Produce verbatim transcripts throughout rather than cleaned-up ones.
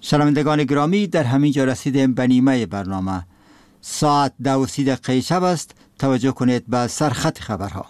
شنوندگان گرامی، در همین جا رسیدیم به نیمه برنامه. ساعت دو و سی دقیقه شب است. توجه کنید به سرخط خبرها.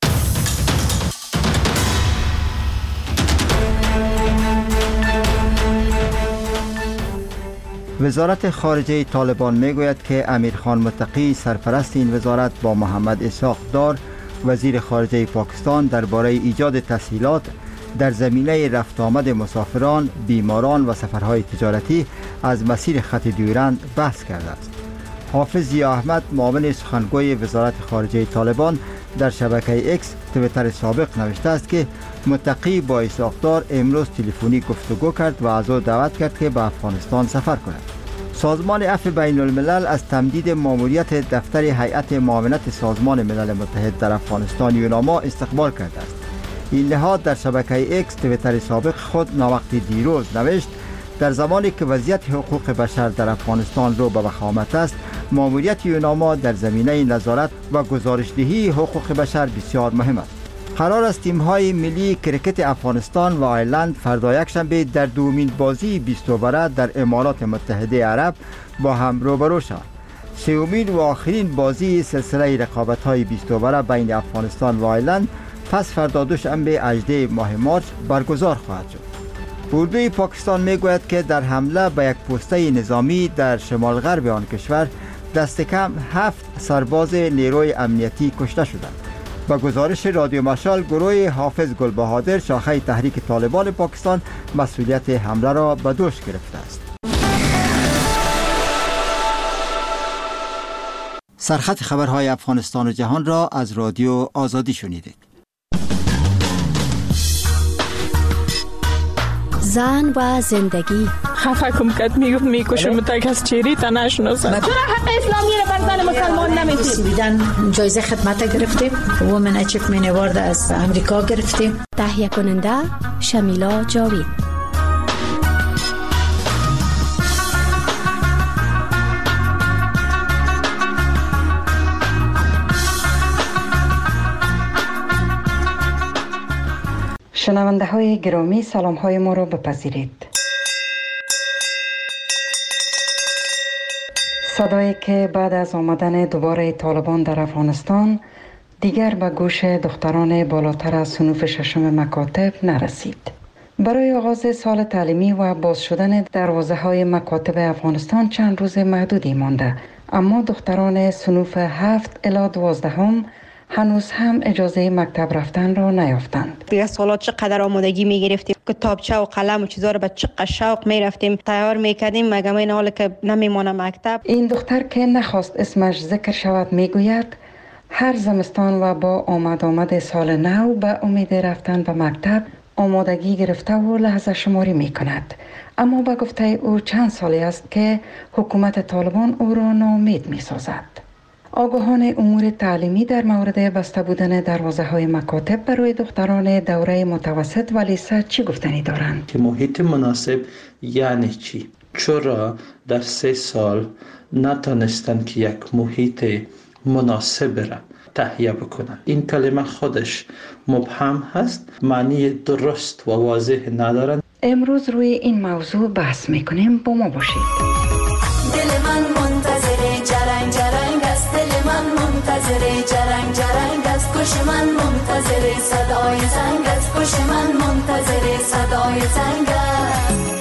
وزارت خارجه طالبان میگوید که امیرخان متقی سرپرست این وزارت با محمد اسحاق دار وزیر خارجه پاکستان درباره ایجاد تسهیلات در زمینه رفت آمد مسافران، بیماران و سفرهای تجارتی از مسیر خط دیورند بحث کرده است. حافظ ضیا احمد، معاون سخنگوی وزارت خارجه طالبان، در شبکه اکس تویتر سابق نوشته است که متقی با اسحاق دار امروز تلفنی گفتگو کرد و از او دعوت کرد که به افغانستان سفر کند. سازمان عفو بین الملل از تمدید ماموریت دفتر هیئت معاونت سازمان ملل متحد در افغانستان یوناما استقبال کرده است. این نهاد در شبکه اکس تویتر سابق خود ناوقتی دیروز نوشت در زمانی که وضعیت حقوق بشر در افغانستان رو به وخامت است، ماموریت یوناما در زمینه نظارت و گزارشدهی حقوق بشر بسیار مهم است. قرار است تیم‌های ملی کرکت افغانستان و آیرلند فردا یکشنبه در دومین بازی بیست اووره در امارات متحده عرب با هم روبرو شوند. سومین و آخرین بازی سلسله رقابت‌های بیست اووره بین افغانستان و آیرلند پس فردا دوشنبه هجدهم ماه مارس برگزار خواهد شد. اردوی پاکستان میگوید که در حمله به یک پوسته نظامی در شمال غرب آن کشور دست کم هفت سرباز نیروی امنیتی کشته شدند. با گزارش رادیو مشال، گروه حافظ گلبهادر شاخه تحریک طالبان پاکستان مسئولیت حمله را به دوش گرفته است. سرخط خبرهای افغانستان و جهان را از رادیو آزادی شنیدید. زن و زندگی. خفه کم کد میگفت میکشم تک از چیری تا نشناسم. چرا حق اسلامی رو بر زن مسلمان نمیدید؟ بیدن جایزه خدمت گرفتیم، وومن اچیومنت اوارد از امریکا گرفتیم. تهیه کننده شمیلا جاوید. شنونده های گرامی، سلام های ما را بپذیرید. صدایی که بعد از آمدن دوباره طالبان در افغانستان دیگر به گوش دختران بالاتر از صنوف ششم مکاتب نرسید. برای آغاز سال تعلیمی و باز شدن دروازه های مکاتب افغانستان چند روز محدودی مانده، اما دختران صنوف هفت الی دوازدهم هنوز هم اجازه مکتب رفتن را نیافتند. دیگه سالات چقدر آمادگی میگرفتیم، کتابچه و قلم و چیزا رو به چقدر شوق میرفتیم تیار میکردیم، مگه این حال که نمیمونه مکتب. این دختر که نخواست اسمش ذکر شود میگوید هر زمستان و با آمد آمد سال نو به امید رفتن به مکتب آمادگی گرفته و لحظه شماری میکند، اما به گفته او چند سالی است که حکومت طالبان او را ناامید میسازد. آگاهان امور تعلیمی در مورد بسته بودن دروازه های مکاتب برای دختران دوره متوسط و لیسه چی گفتنی دارند؟ که محیط مناسب یعنی چی؟ چرا در سه سال نتانستن که یک محیط مناسب را تهیه بکنن؟ این کلمه خودش مبهم هست، معنی درست و واضح ندارن. امروز روی این موضوع بحث میکنیم، با ما باشید. دل من منتظر جرنگ جرنگ است، دل من منتظر جرنگ جرنگ است، گوش من منتظر صدای زنگ است، گوش من منتظر صدای زنگ است.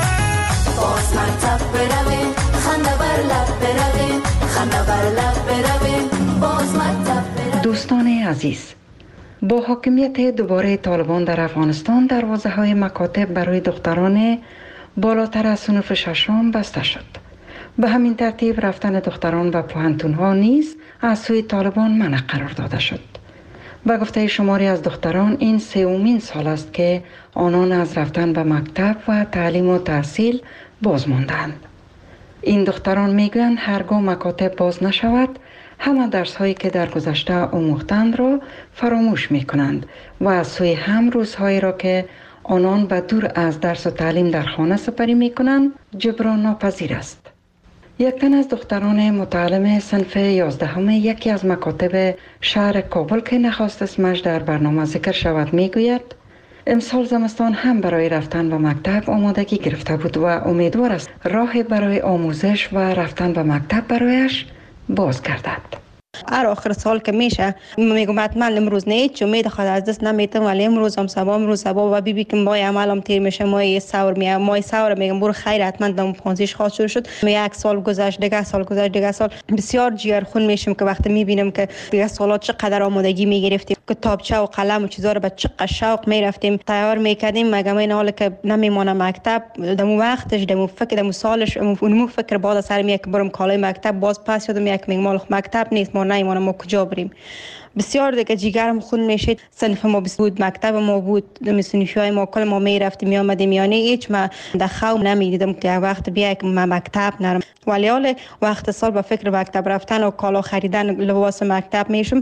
باز مکتب برویم، خنده بر لب برویم، خنده بر لب برویم، باز مکتب برویم. دوستان عزیز، با حاکمیت دوباره طالبان در افغانستان دروازه های مکاتب برای دختران بالاتر از صنف ششم بسته شد. به همین ترتیب رفتن دختران به پوهنتون ها نیز از سوی طالبان منع قرار داده شد. به گفته شماری از دختران این سومین سال است که آنان از رفتن به مکتب و تعلیم و تحصیل باز ماندند. این دختران میگویند هرگاه مکاتب باز نشود همه درس هایی که در گذشته آموختند را فراموش می کنند و از سوی هم روزهایی را که آنان به دور از درس و تعلیم در خانه سپری می کنند جبران ناپذیر است. یک تن از دختران متعلم صنف یازدهم یکی از مکاتب شهر کابل که نخواست اسمش در برنامه ذکر شود میگوید امسال زمستان هم برای رفتن به مکتب آمادگی گرفته بود و امیدوار است راه برای آموزش و رفتن به مکتب برایش باز گردد. هر آخر سال که میشه میگم حتما امروز نه چون امید خود از دست نمیتم، ولی امروز هم صبح امروز صبح و بی بی که مای عملم تیر میشه، مای سور میام مای سور میگم برو خیر حتما دم پانزیش خاص شروع شد. می یک سال گذشت، دیگه سال گذشت، دیگه سال بسیار جیگرخون میشم که وقتی میبینم که دیگه سالات چقدر آمادگی میگرفتیم، کتابچه و قلم و چیزا رو به چقدر شوق میرفتیم تیار میکردیم. مگم این حالا که نمیمونه مکتب دمو وقتش دمو فکر دمو سالش اونمو فکر بالا سر میاد که برم کالای مکتب باز پس یادم یک میگم مال مکتب نیست ما نمیمونه ما کجا بریم. بسیار دیگه جیگرم خون میشید. صنف ما بود، مکتب ما بود، صنفیای ما کل ما میرفتیم میامدیم، یعنی هیچ ما دخو نمیدیدم که وقت بیا که ما مکتب نرم. ولی حال وقت سال به فکر مکتب رفتن و کالا خریدن لباس مکتب میشم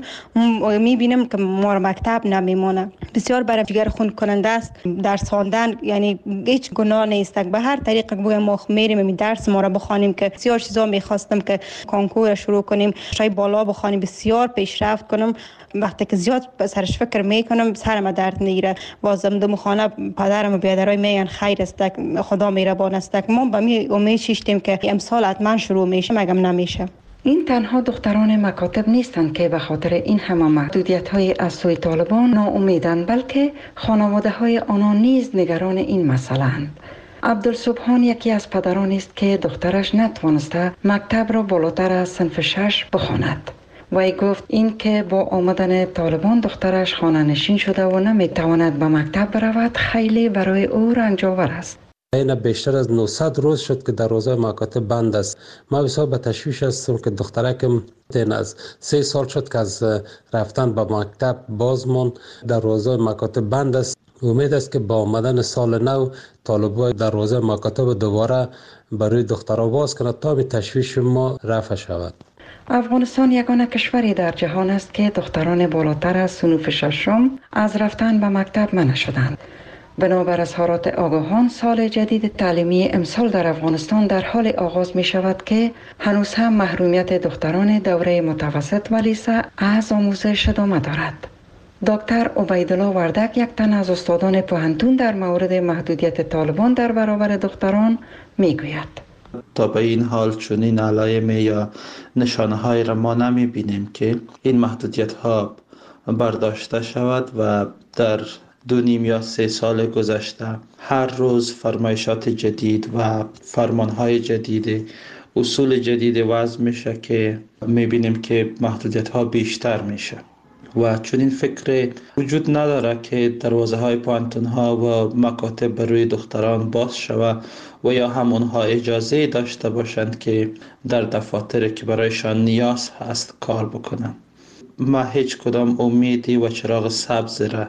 میبینم که ما مکتب نمیمونه. بسیار برای جیگر خون کننده است درس خواندن، یعنی هیچ گناه نیست. به هر طریق بگم ما میریم این درس ما را بخوانیم که بسیار چیزا میخواستم که کنکور شروع کنیم، شای بالا بخوانیم، بسیار پیشرفت کنم. وقتی که زیاد سرش فکر میکنم سرم درد میگیره. بازم دم خانه پدرم و بیادرای میگن خیر است، خدا مهربان است. ما به می امید شیشتیم که امسال حتما شروع میشه، مگم نمیشه. این تنها دختران مکاتب نیستند که به خاطر این همه محدودیت‌های از سوی طالبان ناامیدند، بلکه خانواده‌های آنان نیز نگران این مسئله‌اند. عبدالسبحان یکی از پدران است که دخترش نتوانسته مکتب را بالاتر از صنف شش بخواند. وی گفت این که با آمدن طالبان دخترش خانه نشین شده و نمیتواند به مکتب برود خیلی برای او رنج‌آور است. این بیشتر از نهصد روز شد که دروازه مکاتب بند است. ما بسیار به تشویش هستم که دخترکم این از سه سال شد که از رفتن به مکتب بازمون دروازه مکاتب بند است. امید است که با آمدن سال نو طالبان دروازه مکاتب دوباره برای دخترها باز کنند تا به تشویش ما رفع شود. افغانستان یگانه کشوری در جهان است که دختران بالاتر از صنف ششم از رفتن به مکتب منع شدند. بنابر اظهارات آگاهان سال جدید تعلیمی امسال در افغانستان در حال آغاز می شود که هنوز هم محرومیت دختران دوره متوسط و لیسه از آموزش ادامه دارد. دکتر عبیدالله وردک یک تن از استادان پوهنتون در مورد محدودیت طالبان در برابر دختران می گوید. تا به این حال چنین علائم یا نشانه های را ما نمی بینیم که این محدودیت ها برداشته شود و در دو نیم یا سه سال گذشته هر روز فرمایشات جدید و فرمان های جدید، اصول جدید وضع میشه که می بینیم که محدودیت ها بیشتر میشه و چنین فکر وجود نداره که دروازه های پوهنتون ها و مکاتب برای دختران باز شود و یا هم اونها اجازه داشته باشند که در دفاتر که برایشان نیاز هست کار بکنند. ما هیچ کدام امیدی و چراغ سبز را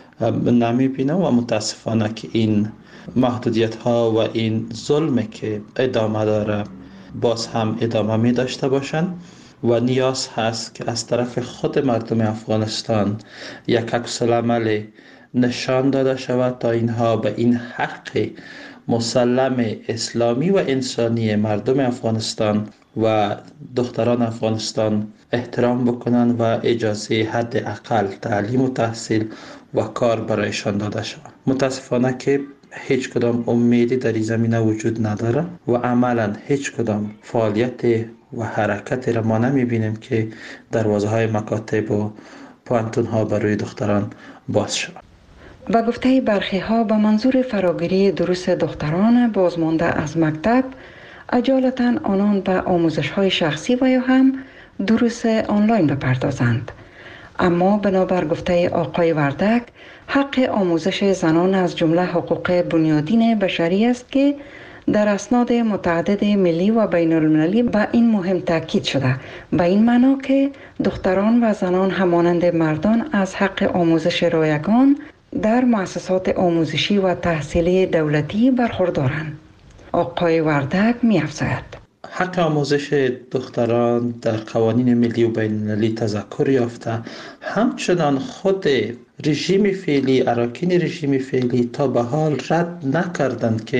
نمی بینم و متاسفانه که این محدودیت ها و این ظلم که ادامه داره باز هم ادامه می داشته باشند و نیاز هست که از طرف خود مردم افغانستان یک عکس‌العمل نشان داده شود تا اینها به این حق مسلم اسلامی و انسانی مردم افغانستان و دختران افغانستان احترام بکنند و اجازه حد اقل تعلیم و تحصیل و کار برایشان داده شود. متاسفانه که هیچ کدام امیدی در این زمینه وجود نداره و عملا هیچ کدام فعالیت و حرکت را ما نمی بینیم که دروازه های مکاتب و پوهنتون ها برای دختران باز شود. و گفته برخی ها به منظور فراگیری دروس دختران بازمانده از مکتب اجالتا آنان به آموزش های شخصی و یا هم دروس آنلاین بپردازند. اما بنابر گفته آقای وردک حق آموزش زنان از جمله حقوق بنیادین بشری است که در اسناد متعدد ملی و بین المللی به این مهم تاکید شده، به این معنا که دختران و زنان همانند مردان از حق آموزش رایگان در مؤسسات آموزشی و تحصیلی دولتی برخوردارند. آقای وردک می‌افزاید حق آموزش دختران در قوانین ملی و بین المللی تذکر یافته، همچنان خود رژیم فعلی، اراکین رژیم فعلی تا به حال رد نکردند که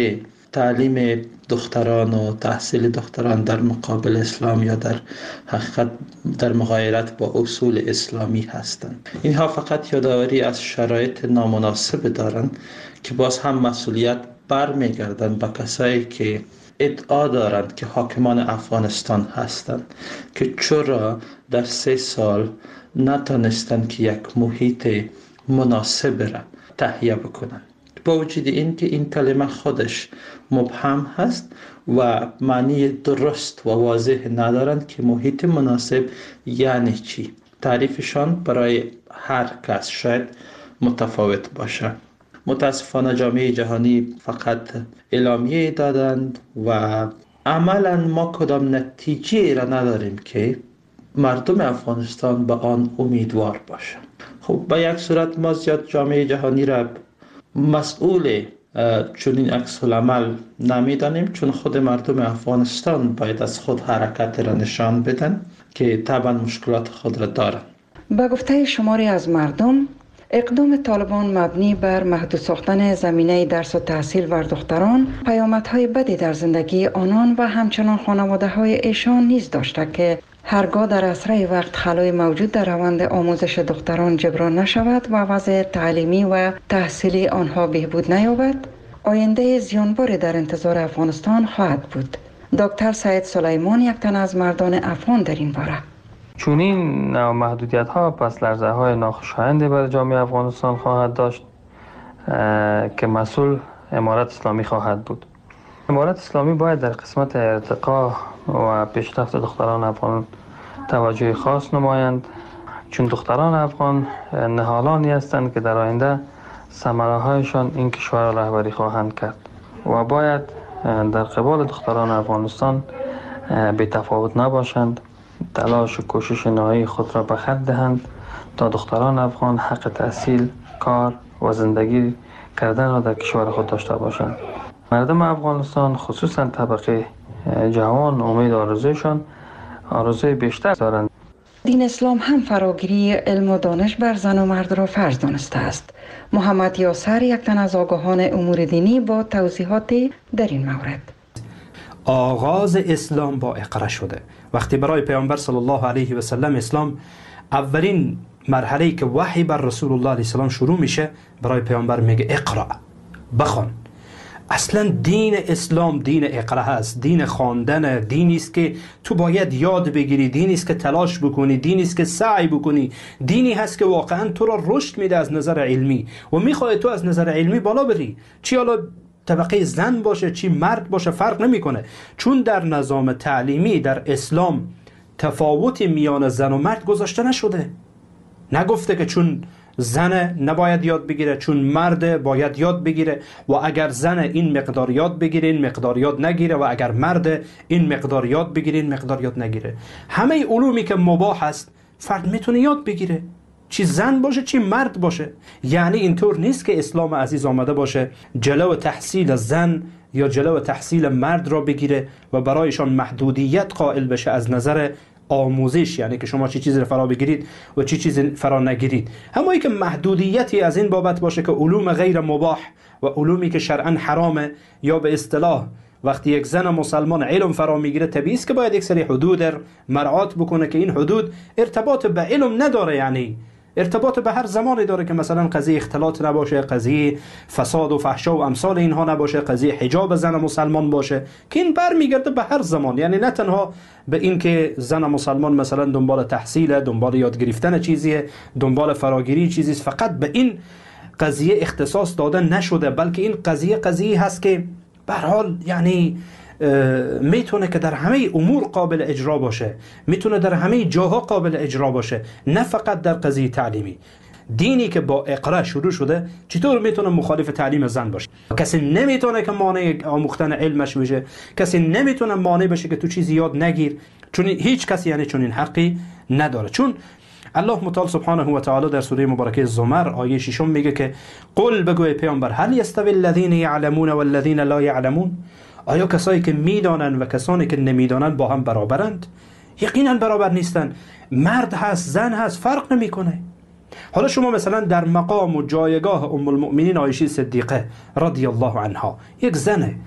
تعلیم دختران و تحصیل دختران در مقابل اسلام یا در حقیقت در مغایرت با اصول اسلامی هستند. اینها فقط یادآوری از شرایط نامناسب دارند که باز هم مسئولیت برمیگردند به کسایی که ادعا دارند که حاکمان افغانستان هستند که چرا در سه سال نتانستند که یک محیط مناسب را تهیه بکنند. با وجود این که این کلمه خودش مبهم هست و معنی درست و واضح ندارند که محیط مناسب یعنی چی. تعریفشان برای هر کس شاید متفاوت باشه. متاسفانه جامعه جهانی فقط اعلامیه دادند و عملا ما کدام نتیجه را نداریم که مردم افغانستان به آن امیدوار باشند. خب به یک صورت ما زیاد جامعه جهانی را مسئول چنین عکس العمل نمیدانیم، چون خود مردم افغانستان باید از خود حرکت را نشان بدن که طبعا مشکلات خود را دارند. به گفته شماری از مردم، اقدام طالبان مبنی بر محدود ساختن زمینه درس و تحصیل بر دختران پیامدهای بدی در زندگی آنان و همچنان خانواده های ایشان نیز داشته که هرگاه در اسرع وقت خلای موجود در روند آموزش دختران جبران نشود و وضع تعلیمی و تحصیلی آنها بهبود نیابد، آینده زیانباری در انتظار افغانستان خواهد بود. دکتر سعید سلیمان یک تن از مردان افغان در این باره: چون این محدودیت ها پس لرزه های ناخوشایندی برای جامعه افغانستان خواهد داشت که مسئول امارت اسلامی خواهد بود. امارت اسلامی باید در قسمت ارتقا و پیشرفت دختران افغان توجه خاص نمایند، چون دختران افغان نهالانی هستند که در آینده ثمره هایشان این کشور را رهبری خواهند کرد و باید در قبال دختران افغانستان بی تفاوت نباشند، تلاش و کوشش نهایی خود را به خرج دهند تا دختران افغان حق تحصیل، کار و زندگی کردن را در کشور خود داشته باشند. مردم افغانستان خصوصا طبقه جوان امید آرزویشان آرزوی بیشتر دارند. دین اسلام هم فراگیری علم و دانش بر زن و مرد را فرض دانسته است. محمد یاسر یک تن از آگاهان امور دینی با توضیحاتی در این مورد: آغاز اسلام با اقرا شده. وقتی برای پیامبر صلی الله علیه و سلم اسلام اولین مرحله که وحی بر رسول الله علیه السلام شروع میشه، برای پیامبر میگه اقرا، بخوان. اصلا دین اسلام دین اقرا هست، دین خواندن، دینی است که تو باید یاد بگیری، دینی است که تلاش بکنی، دینی است که سعی بکنی، دینی هست که واقعا تو را رشد میده از نظر علمی و میخواد تو از نظر علمی بالا بری. چی حالا طبقه زن باشه چی مرد باشه فرق نمیکنه، چون در نظام تعلیمی در اسلام تفاوتی میان زن و مرد گذاشته نشده. نگفته که چون زن نباید یاد بگیره، چون مرد باید یاد بگیره، و اگر زن این مقدار یاد بگیره این مقدار یاد نگیره، و اگر مرد این مقدار یاد بگیره این مقدار یاد نگیره. همه علومی که مباح است فرد میتونه یاد بگیره، چی زن باشه چی مرد باشه. یعنی اینطور نیست که اسلام عزیز آمده باشه جلو تحصیل زن یا جلو تحصیل مرد را بگیره و برایشان محدودیت قائل بشه از نظر آموزش، یعنی که شما چی چیزی را فرا بگیرید و چی چیزی فرا نگیرید. همایی که محدودیتی از این بابت باشه که علوم غیر مباح و علومی که شرعا حرامه، یا به اصطلاح وقتی یک زن مسلمان علم فرا میگیره طبیعی است که باید یک سری حدود مراعات بکنه که این حدود ارتباط به علم نداره، یعنی ارتباط به هر زمانی داره، که مثلا قضیه اختلاط نباشه، قضیه فساد و فحشا و امثال اینها نباشه، قضیه حجاب زن مسلمان باشه، که این برمیگرده به هر زمان. یعنی نه تنها به این که زن مسلمان مثلا دنبال تحصیل، دنبال یاد گرفتن چیزیه، دنبال فراگیری چیزی، فقط به این قضیه اختصاص داده نشده، بلکه این قضیه قضیه هست که به هر حال یعنی میتونه که در همه امور قابل اجرا باشه، میتونه در همه جاها قابل اجرا باشه، نه فقط در قضیه تعلیمی. دینی که با اقرا شروع شده چطور میتونه مخالف تعلیم زن باشه؟ کسی نمیتونه که مانع آموختن علمش بشه، کسی نمیتونه مانع بشه که تو چیزی یاد نگیر، چون هیچ کسی یعنی چون این حقی نداره. چون الله متعال سبحانه و تعالی در سوره مبارکه زمر آیه ششم میگه که قل بگوی پیامبر هل یستوی الذین یعلمون والذین لا یعلمون، آیا کسایی که میدانن و کسانی که نمیدانن با هم برابرند؟ یقینا برابر نیستن. مرد هست زن هست فرق نمیکنه. حالا شما مثلا در مقام و جایگاه ام المؤمنین عایشه صدیقه رضی الله عنها، یک زنه،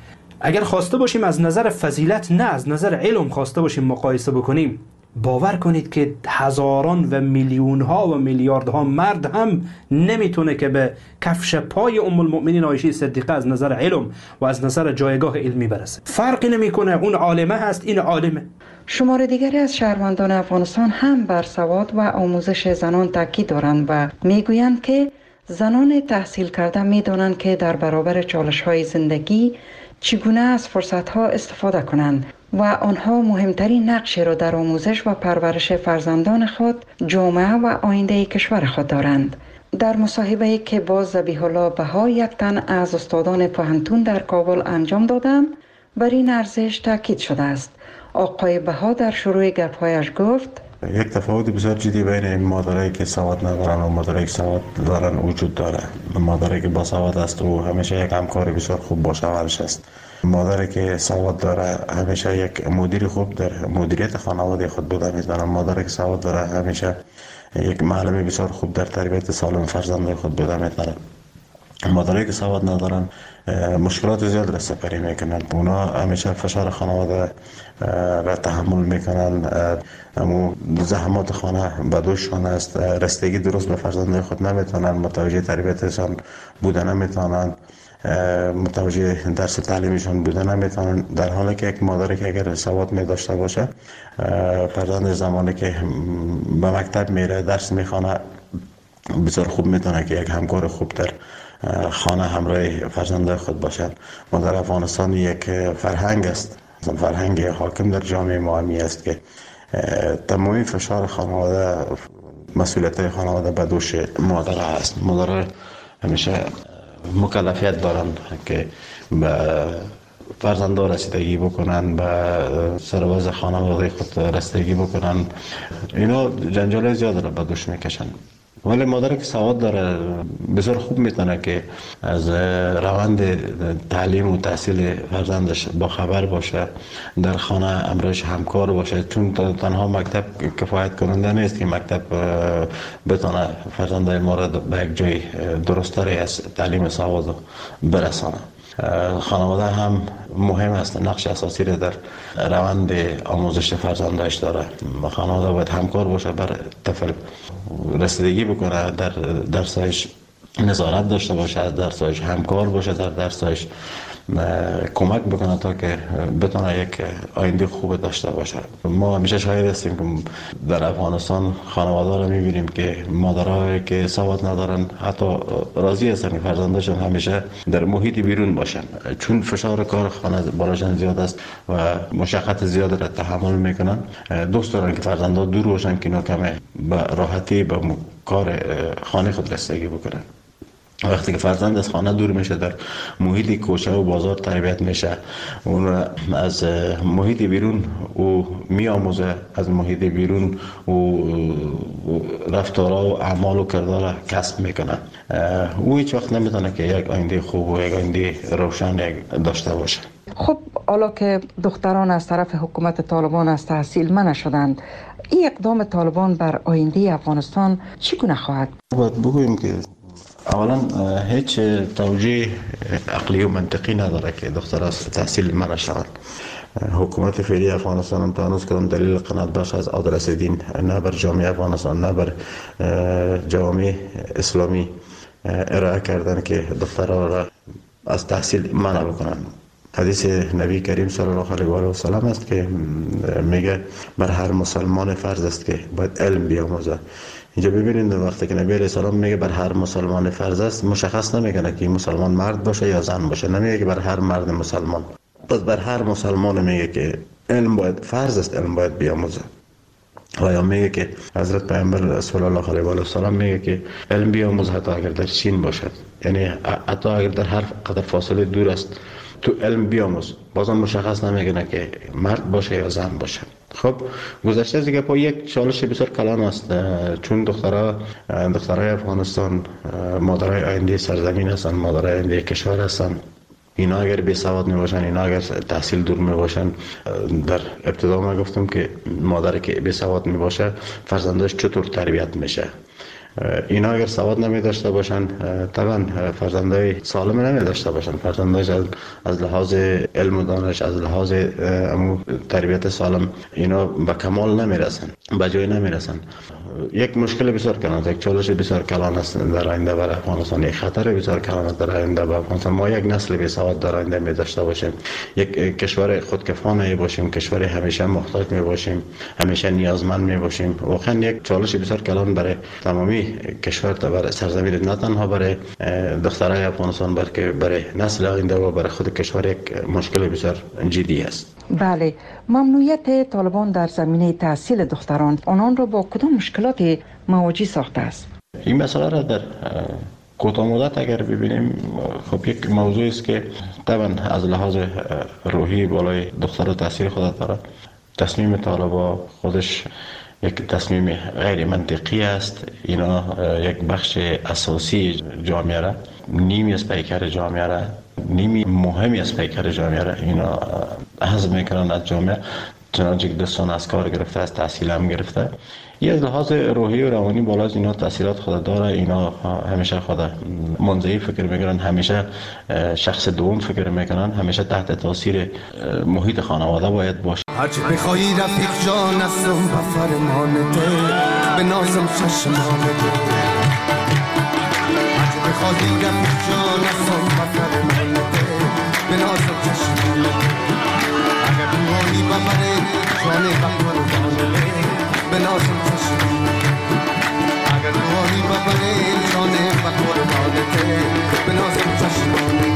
اگر خواسته باشیم از نظر فضیلت نه از نظر علم خواسته باشیم مقایسه بکنیم، باور کنید که هزاران و میلیون ها و میلیاردها مرد هم نمیتونه که به کفش پای ام المؤمنین عایشه صدیقه از نظر علم و از نظر جایگاه علمی برسه. فرقی نمیکنه، اون عالمه هست، این عالمه. شمار دیگری از شهروندان افغانستان هم بر سواد و آموزش زنان تاکید دارند و میگویند که زنان تحصیل کرده میدانند که در برابر چالش‌های زندگی چگونه از فرصت‌ها استفاده کنند و آنها مهمترین نقش را در آموزش و پرورش فرزندان خود، جامعه و آینده کشور خود دارند. در مصاحبه‌ای که با ذبیح الله بها یک تن از استادان پوهنتون در کابل انجام دادند، بر این ارزش تاکید شده است. آقای بها در شروع گپ‌هایش گفت: یک تفاوت بسیار جدی بین این مادرایی که سواد ندارن و مادرایی که سواد دارن وجود داره. مادری که با سواد است و همیشه یک همکار بسیار خوب با شوهرش است. مادری که سواد داره همیشه یک مدیر خوب در مدیریت خانواده خود بوده میتونه. مادری که سواد داره همیشه یک معلم بسیار خوب در تربیت سالم فرزند خود بوده میتونه. مادری که سواد ندارن مشکلات زیاد را سپری میکنن. اونا همیشه فشار خانواده را تحمل میکنن. امو زحمات خانه به دوششان است. رسیدگی درست به فرزند خود نمیتونن. متوجه تربیتشان بوده نمیتونن. متوجه درس تعلیمشان بوده نمیتونن. در حالی که یک مادری که اگر سواد می داشته باشه، فرزند زمانی که به مکتب میره درس میخونه بسیار خوب میتونه که یک همکار خوب در خانه همراه فرزند خود باشد. ما در افغانستان یک فرهنگ است، فرهنگ حاکم در جامعه ما همی است که تمامی فشار خانواده، مسئولیت خانواده به دوش مادر است. مادر همیشه مکلفیت دارند که به فرزندان رسیدگی بکنن، به سروز خانواده خود رسیدگی بکنن. اینا جنجال زیاد را به دوش میکشن. ولی مادر که سواد داره بسیار خوب میتونه که از روند تعلیم و تحصیل فرزندش با خبر باشه، در خانه امرش همکار باشه، چون تنها مکتب کفایت کننده نیست که مکتب بتونه فرزندای ما را به یک جای درستری از تعلیم سواد برسانه. خانواده هم مهم است، نقش اساسی را در روند آموزش فرزندش داره. خانواده باید همکار باشه، بر طفل رسیدگی بکنه، در درسش نظارت داشته باشه، از درسش همکار باشه، در درسش کمک بکنه تا که بتونه یک آینده خوب داشته باشه. ما همیشه شاهد هستیم که در افغانستان خانواده رو میبینیم که مادرایی که سواد ندارن حتی راضی هستن که فرزندشون همیشه در محیط بیرون باشن، چون فشار کار خانه بالاشان زیاد است و مشقت زیاد را تحمل میکنن. دوست دارن که فرزندا دور باشن که اینا کمه به راحتی به کار خانه خود رسیدگی بکنن. وقتی که فرزند از خانه دور میشه، در محیط کوچه و بازار تربیت میشه، اون از محیط بیرون او میآموزه، از محیط بیرون او رفتارها و اعمال و کردار کسب میکنه. او هیچ وقت نمیتونه که یک آینده خوب و یک آینده روشن داشته باشه. خب حالا که دختران از طرف حکومت طالبان از تحصیل منع شدند، این اقدام طالبان بر آینده افغانستان چگونه خواهد؟ باید بگوییم که اولا هیچ توجیه عقلی و منطقی نداره که دختر از تحصیل منع شوند. حکومت فعلی افغانستان هم تا هنوز کدام دلیل قناعت بخش از آدرس دین نه بر جامعه افغانستان نه بر جامعه اسلامی ارائه کردن که دخترها را از تحصیل منع بکنن. حدیث نبی کریم صلی الله علیه و آله و سلم است که میگه بر هر مسلمان فرض است که باید علم بیاموزه. اینجا ببینید وقتی که نبی علیه السلام میگه بر هر مسلمان فرض است، مشخص نمیکنه که مسلمان مرد باشه یا زن باشه، نمیگه که بر هر مرد مسلمان. پس بر هر مسلمان میگه که علم باید فرض است، علم باید بیاموزه. و یا میگه که حضرت پیامبر صلی الله علیه و آله و سلم میگه که علم بیاموز حتی اگر در چین باشد، یعنی حتی اگر در هر قدر فاصله دور است تو علم بیاموز. بازم مشخص نمیکنه که مرد باشه یا زن باشه. خب گذشته از دیگه با یک چالش بسیار کلان است، چون دخترها دخترای افغانستان مادرای آینده سرزمین هستند، مادرای آینده کشور هستند. اینا اگر بی سواد می باشن، اینا اگر تحصیل دور می باشن، در ابتدا ما گفتم که مادری که بی سواد می باشه فرزندش چطور تربیت میشه. اینا اگر سواد نمی داشته باشن طبعا فرزندای سالم نمی داشته باشن، فرزندای از, از لحاظ علم و دانش، از لحاظ تربیت سالم اینا به کمال نمی رسن، به جای نمی رسن. یک مشکل بسیار کلان است، یک چالش بسیار کلان است در آینده برای افغانستان، یک خطر بسیار کلان است در آینده برای افغانستان. ما یک نسل بی سواد در آینده می داشته باشیم، یک کشور خودکفا می باشیم، کشور همیشه محتاج می باشیم، همیشه نیازمند می باشیم. واقعا یک چالش بسیار کلان برای تمامی کشور، برای سرزمین، نه تنها برای دخترای افغانستان بلکه برای نسل آینده و برای خود کشور یک مشکل بسیار جدی است. بله، ممنوعیت طالبان در زمینه تحصیل دختران آنان را با کدام مشکلاتی مواجه ساخته است؟ این مسئله را در کوتاه مدت اگر ببینیم، خب یک موضوع است که طبعا از لحاظ روحی بالای دختران تاثیر خود داره. تصمیم طالبان خودش یک تصمیم غیر منطقی است. اینا یک بخش اساسی جامعه را، نیمی از پیکر جامعه را، نیمی مهمی از پیکر جامعه را اینا حذف میکنن از جامعه، چنانچه که دستان از کار گرفته، از تحصیل هم گرفته. یه از لحاظ روحی و روانی بالا از اینا تاثیرات خود داره. اینا همیشه خود منزوی فکر میکنن، همیشه شخص دوم فکر میکنن، همیشه تحت تاثیر محیط خانواده باید باشه. هرچی بخوایی رفیق جان هستم به فرمانته، به نازم چشمانته. هرچی بخوایی رفیق جان هستم به فرمانته، به نازم چشمانته. اگر روحانی ببره جانه به فرمانته، به نازم چشمانته. اگر روحانی ببره جانه به فرمانته، به نازم چشمانته.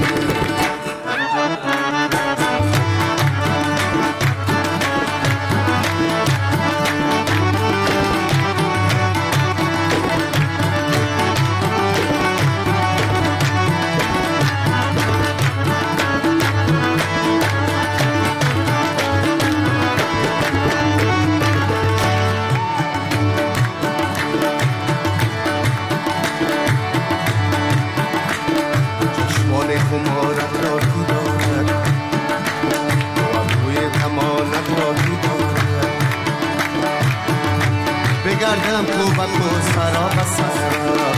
بگردم خوبت و سرا و سرا،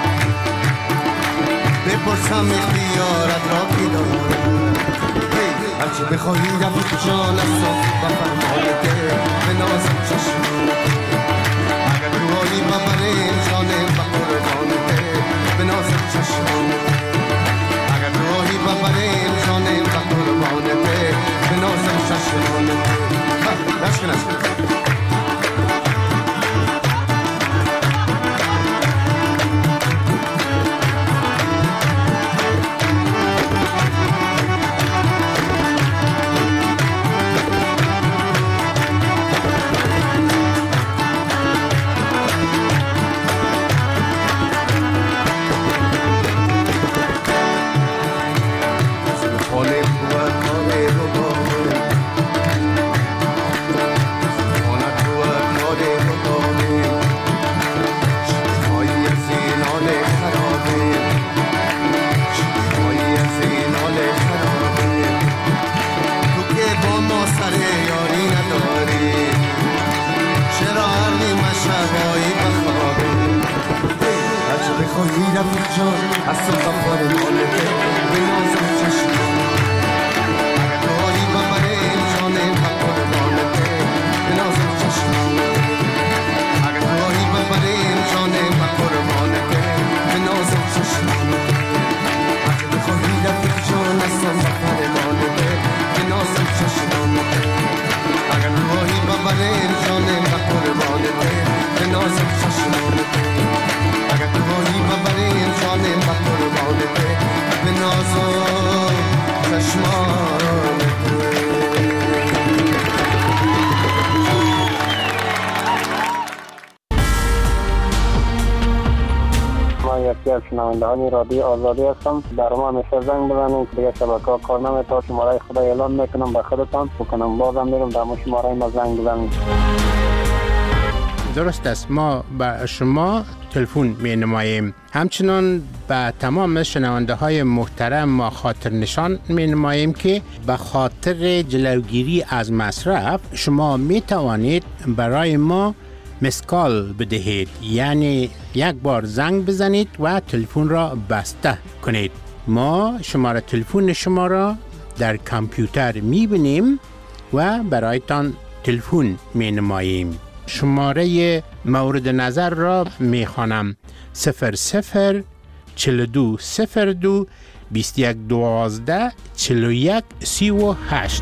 بپرسم اختیارت را کی دارم. هرچی بخواهی رفیق جان هستم به فرمانته، به نازم چشمانته. اگر روحانی ببره جانم به قربانته، به نازم چشمانته. اگر روحانی ببره جانم به قربانته، به نازم چشمانته. نشکن نشکن شنوندگان رادیو آزادی هستم. در ما همیشه زنگ بزنید که دیگه شبکه ها کار نمی‌کنه. شماره خدا اعلان میکنم به خودتان بکنم، بازم میرم در مو شماره ما زنگ بزنید. درست است، ما به شما تلفن می نماییم. همچنان به تمام شنونده های محترم ما خاطر نشان می نماییم که به خاطر جلوگیری از مصرف شما می توانید برای ما مسکال بدهید، یعنی یک بار زنگ بزنید و تلفن را بسته کنید. ما شماره تلفن شما را در کامپیوتر میبینیم و برایتان تلفن می نماییم. شماره مورد نظر را می خوانم: صفر صفر چل دو صفر دو بیست یک دوازده چل یک سی و هشت.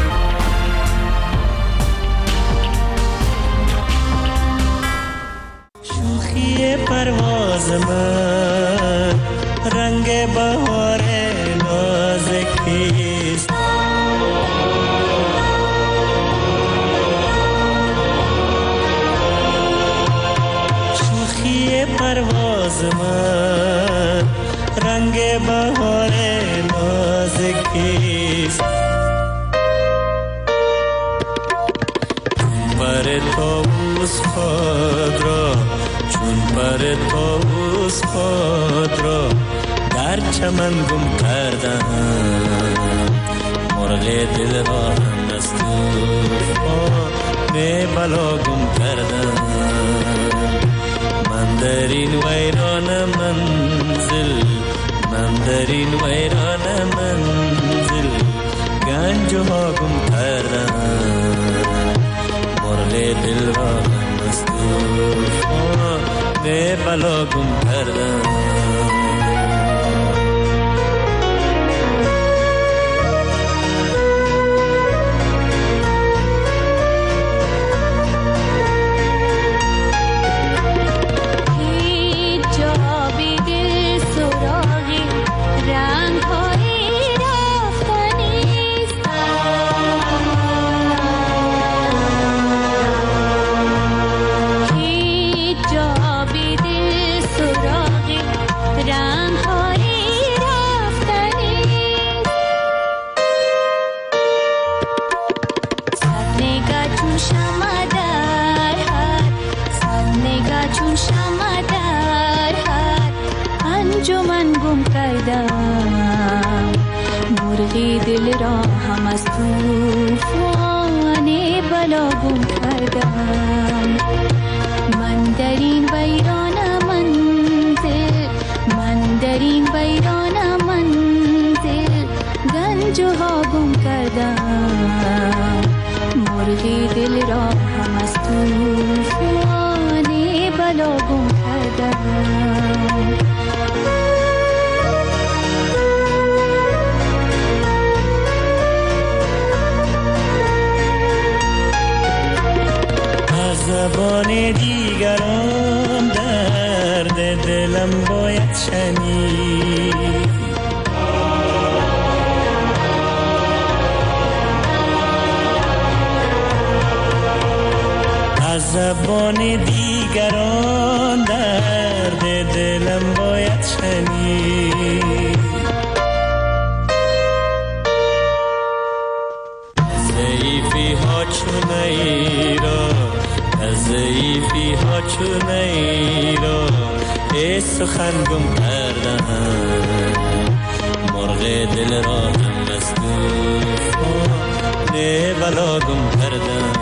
شوخی پرواز من رنگ بهار نازکیست، شوخی پرواز من رنگ بهار نازکیست. بر طاووس خود را چون بر طاووس خود را در چمن گم کردم، مرغ دل را هم از طوفان بلا گم کردم. من در این ویران منزل، من در این ویران منزل گنج ها گم کردم، مرغ دل را هم از طوفان بلا گم کردم. مرغی دل را هم از طوفان بلا گم کردم. من در این ویران منزل، من در این ویران منزل گنج ها گم کردم، مرغی دل را هم از طوفان بلا گم کردم. زبان دیگران درد دلم باید شنید، از زبان دیگران درد دلم باید شنید. ضعیفی ها چونه را، ضعیفی ها چونه ای را ای سخن گم کردم، مرغ دل را هم از طوفان بلا گم کردم.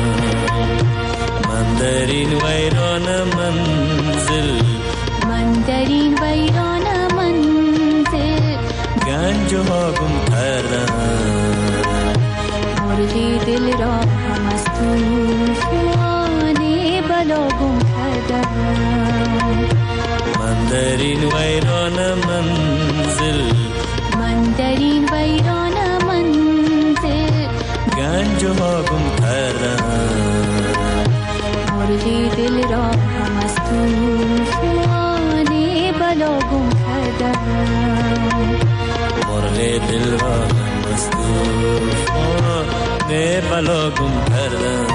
من در این ویران منزل، من در این ویران منزل گنج ها گم کردم، مرغ دل را هم از طوفان بلا گم کردم. من در این ویران منزل، من در این ویران منزل گنج ها گم کردم، مرغ دل را هم از طوفان بلا گم کردم، مرغ دل را هم از طوفان بلا گم کردم.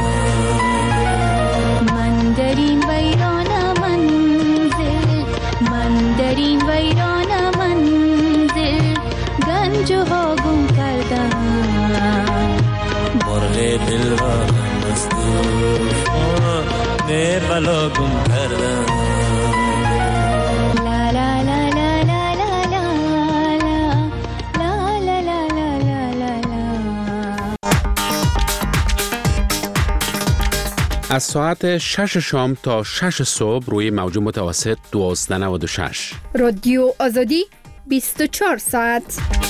من در این ویران منزل، من در این ویران منزل گنج ها گم کردم، مرغ دل را هم از طوفان بلا گم کردم. لا لا لا لا لا لا لا لا لا لا لا لا. از ساعت شش شام تا شش صبح روی موج متوسط دوازده نود و شش. رادیو آزادی بیست و چهار ساعت.